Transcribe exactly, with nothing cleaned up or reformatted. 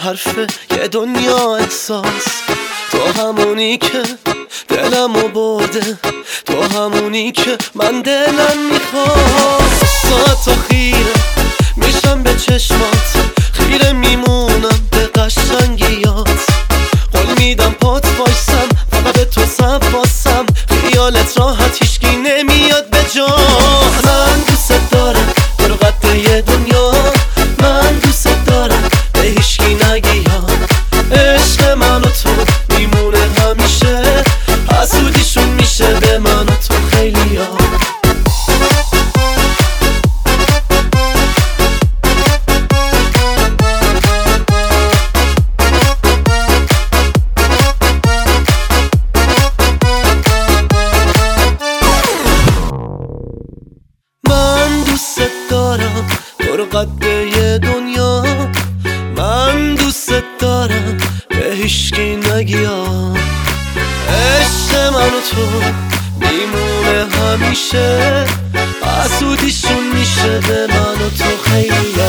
حرفه یه دنیا احساس. تو همونی که دلمو برده، تو همونی که من دلم میخواد. ساعت خیره میشم به چشمات، خیره میمونم به قشنگیات. قول میدم پات وایسم فقط به تو سباسم، خیالت راحت هیچکی نمیاد به جا. من دوست دارم تو رو قد یه دنیا، من دوست دارم به هیچکی نگی یا. عشق من و تو میمونه همیشه، حسودیشون میشه به من و تو خیلی ها. من دوست دارم تو رو قد یه دنیا، من دوست دارم به هیچکی نگی ها. عشق من و تو میمونه همیشه، حسودیشون میشه به من و تو خیلی